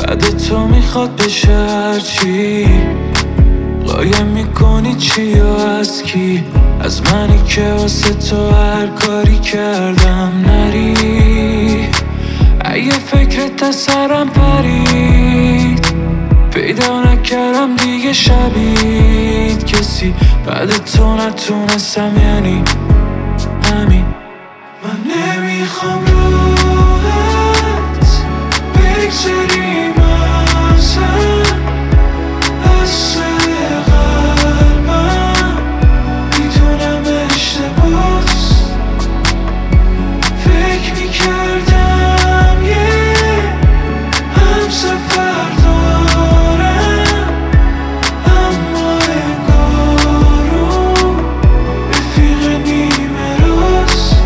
بعد تو میخواد بشه هرچی. قایم میکنی چی و از کی؟ از منی که واسه تو هر کاری کردم نری. اگه فکرت از سرم پرید، پیدا نکردم دیگه شبید کسی بعد تو نتونستم، یعنی همین. من نمیخوام راحت بگذریم ازم، از سر قلبم میدونم اشتباس. فکر میکردم یه همسفر دارم، اما انگارو رفیق نیمه راست.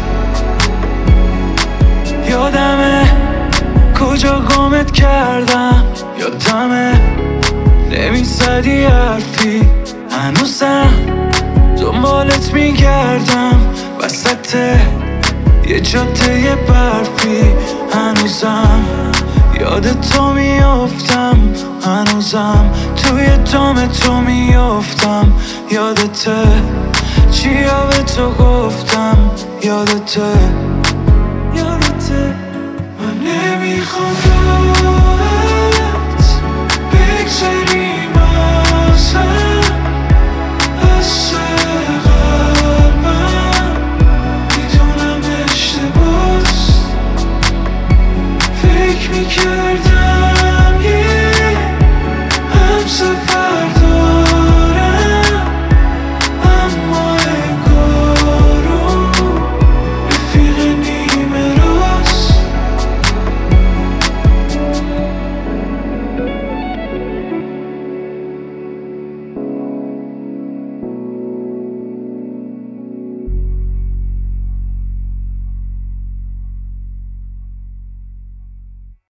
یادمه کجا گمت کردم، یادمه نمیزدی حرفی، هنوزم دنبالت میگردم وسط یه جاده برفی. هنوزم یاد تو میافتم، هنوزم توی دام تو میافتم. یادته چیا به تو گفتم، یادته من نمیخوام